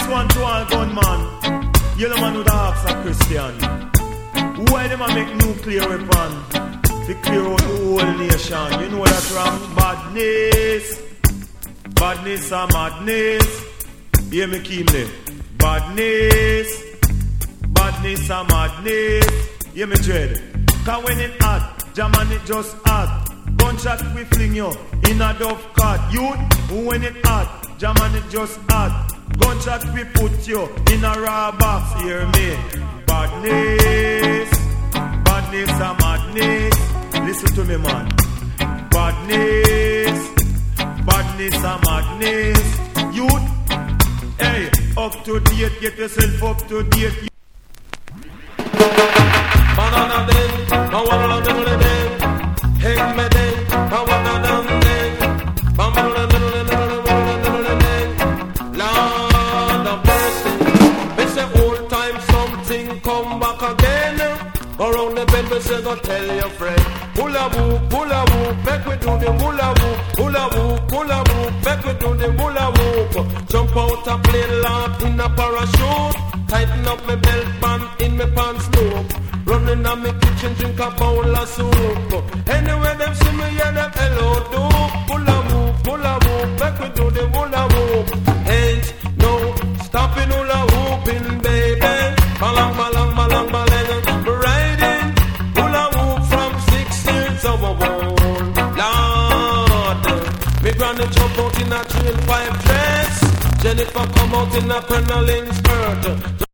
one to all gunman. Yellow man with a axe a Christian. Why them a make nuclear weapon? To clear out the whole nation. You know that's wrong. Badness. Badness and madness. Hear me keenly. Badness. Badness and madness. Hear me dread. Cause when it hot, jam and it just hot. Gunshot we fling you in a dove cart. Youth, when it hot, jam and it just hot. Gunshot we put you in a raw box. Hear me. Badness. Badness and madness. Listen to me, man. Badness. Badness and madness. Youth, hey, up to date, get yourself up to date. Banana day, I wanna do the day. Hey, me day, I wanna do the day. Banana day, Lord of mercy. Me say old time something come back again. Around the bend, me say go tell your friend. Hula whoop, make we do the hula whoop. Hula whoop, make we do the hula whoop. Jump out a plane, land in a parachute. Tighten up my belt band in my pants loop. Running on my kitchen, drink a bowl of soup. Anyway, them see me, yeah, them hello do. Hula whoop, make we do the hula whoop. Ain't no stopping hula whooping, baby. Balang, balang, balang, balang. Riding hula whoop from 6 years of old. Lord, me granny jump out in a trail 5 dress. Jennifer come out in a crinoline skirt.